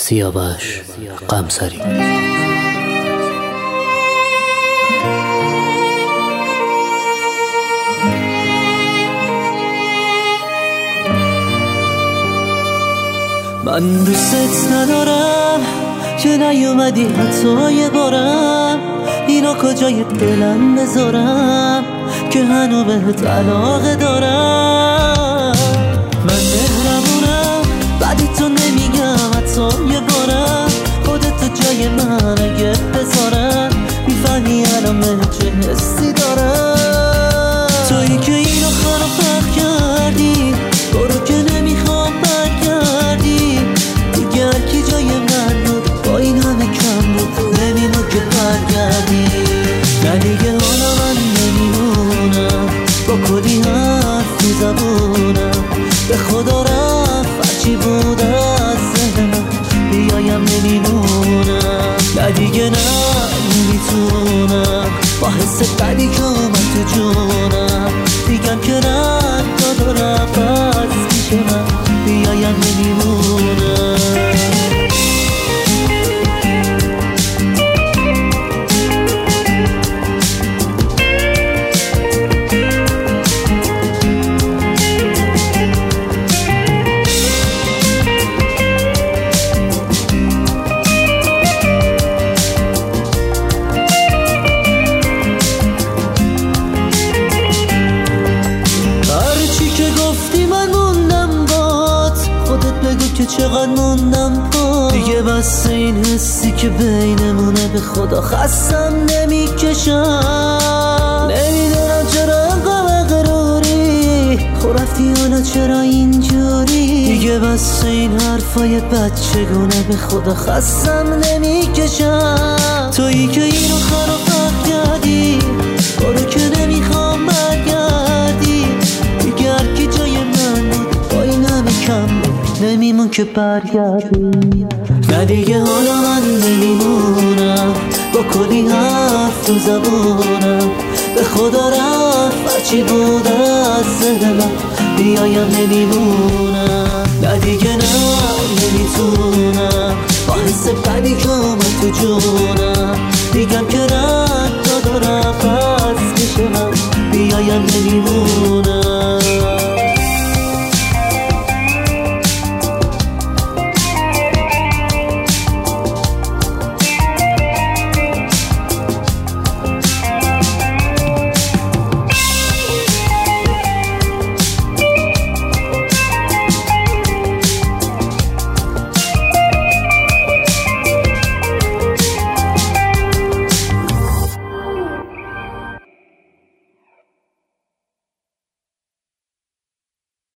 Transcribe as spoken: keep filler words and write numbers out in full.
سیاوش قمصری. من دوستت ندارم که نیومدی حتی یه بارم، اینا کجای دلم بذارم که هنو بهت علاقه دارم. من مهربونم بعدی تو نمیگم حتی یه بارم، خودت جای من اگه بذارم میفهمی الان من چه حسی دارم. تویی که اینو خراب کردی، برو که نمیخوام برگردی دیگه. هرکی جای من بود با این همه کم بود، نمیمون که برگردی. نه دیگه حالا من نمیمونم با کلی حرف تو زبونم، به خدا رفت هرچی بود از ذهنم بیایم نمیمونم. نه دیگه نه نمیتونم با حس بدی که اومد تو جونم دیگم که رد دارم از پیش من بیایم نمیمونم. که چقدر موندم با دیگه، بس این حسی که بینمونه به خدا خستم نمیکشم. نمیدونم چرا انقدر غروری خورفتی حالا چرا اینجوری دیگه، بس این حرفای بچگونه به خدا خستم نمیکشم. تویی که اینو خراب کردی، برو که نمیخوام برگردی دیگه. هرکی جای من بود با این همه کم بود نمیمون که برگردی. نه دیگه حالا من نمیمونم با کلی حرف تو زبونم، به خدا رفت هرچی بود از ذهنم بیایم نمیمونم. نه دیگه نه نمیتونم